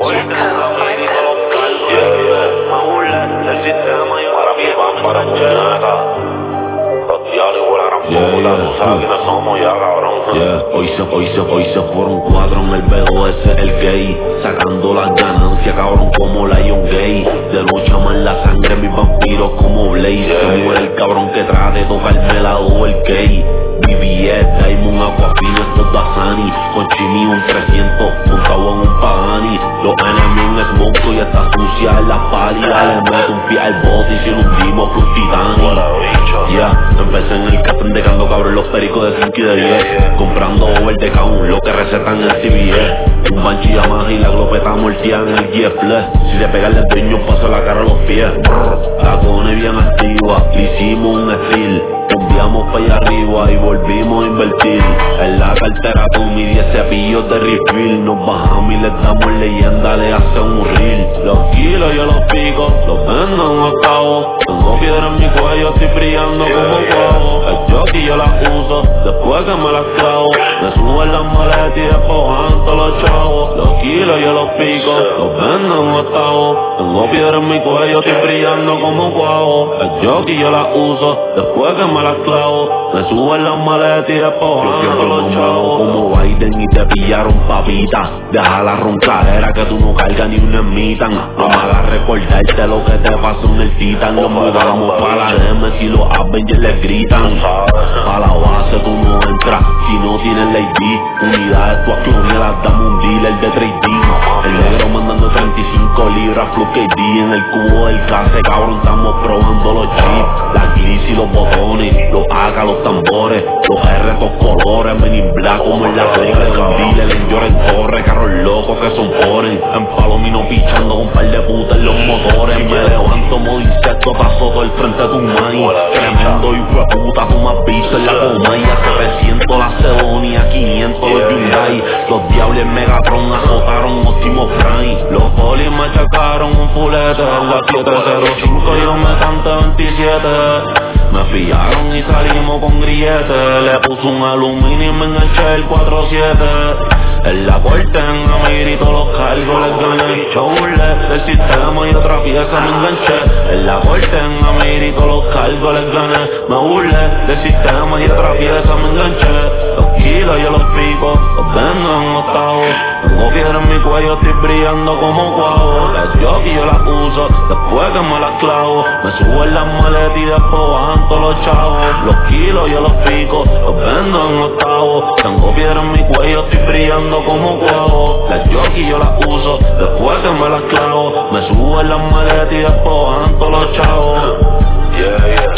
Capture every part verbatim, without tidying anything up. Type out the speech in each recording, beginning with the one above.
corten la mini con los cargos. Yeah, yeah. Me burlé del sistema y para mí van para puñeta. Los diablos y la gran puta, tú sabes quiénes somos ya, cabrón. Yeah. Hoy se, hoy se, hoy se fueron cuatro en el B O S, el gay, sacando las ganancias, cabrón, como Lion Gay. De lucha más la sangre, mis vampiros como Blaze. Yeah, Se muere yeah. el cabrón que trate de tocarme la O el K. B B S, Diamond, Aquafina, estos Dasani. Con Chimi un trescientos, montado en un Pagani. Los enemigos en smoke y está sucia en las pálidas. Le meto un pie al bote y si lo hundimos, Plus Titani. Yeah, empecé en el captain dejando cabrón los pericos de cinco y de diez. Comprando over de count, lo que recetan en C B S. Un Banshee Yamaha y la glopeta mortía en el G F L. Si le pega el dueño, paso la cara a los pies. La cone bien activa, le hicimos un estilo. Enviamos pa' allá arriba y volvimos a invertir. En la cartera con mis diez cepillos de refill. Nos bajamos y les damos leyenda, le hace un reel. Los kilos yo los pico, los vendo en octavo. Tengo piedra en mi cuello, estoy brillando como guavo. El jockey yo las uso, después que me las clavo. Me suben las maletas y despojan todos los chavos. Los kilos yo los pico, los vendo en octavo. Tengo piedra en mi cuello, estoy brillando como guavo. El jockey yo las uso, después que me las clavo. Me suben las maletas y despojan todos los chavos. Como Biden y te pillaron papita. Deja la roncadera que tú no cargas ni una ermita. No me hagas recordarte lo que te pasó en el Titan. Nos mudamos pa' la M si los Avengers les gritan. Pa' la base tú no entras si no tienes la I D. Unidades tu aclonía las damos un dealer de tres D. El negro mandando treinta y cinco libras Plus K D. En el cubo del clase cabrón estamos probando los chips. La gliss y los botones, los A K, los tambores, los R, los colores, Men in Black como en la regla. Un dealer en Lloren Torre, carros locos que son foren. En Palomino pichando con un par de putas en los motores. Me levanto modo insecto, paso todo el frente de tu maíz. Tremendo y fue puta, tú más visto en la coma. Y hace trescientos la Cedonia, quinientos los Hyundai. Los diablos en Megatron azotaron Optimus Prime. Los polis me achacaron un fulete en la siete cero cinco, yo me canté veintisiete. Me pillaron y salimos con grillete. Le puse un aluminio y me enganché el cuatro siete. En la corte en la me grito los cargos, les gané. Yo burlé del sistema y otra pieza me enganché. En la corte en la me grito los cargos, les gané. Me burlé del sistema y otra pieza me enganché. Los kilos yo los pico, los vendo en octavo. Tengo piedra en mi cuello, estoy brillando como guavo. Las jockey yo las uso, después que me las clavo. Me subo en las maletas y después bajan todos los chavos. Los kilos yo los pico, los vendo en octavo. Tengo piedra en mi cuello, estoy brillando como guavo. Las jockey yo las uso, después que me las clavo. Me subo en las maletas y después bajan todos los chavos. Yeah, yeah.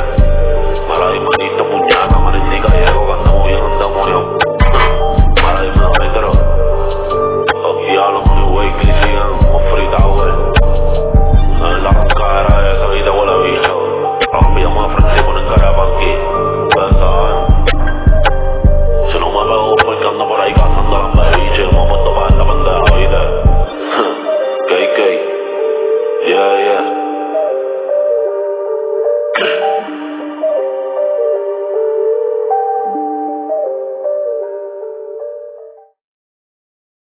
Mala y manito, puñata, manín gallego, que andamos bien, andamos yo. Mala y me metro. Los diablos, muy wey, que sigan como Free Tower. En la roncadera esa, y te huele bicho. Los pillamos de frente y ponen cara pa' aquí. Ustedes saben. Si no me pego porque ando por ahí cazando las bebiches, y no me he puesto pa' esta pendeja, ¿oíste? K K. Yeah,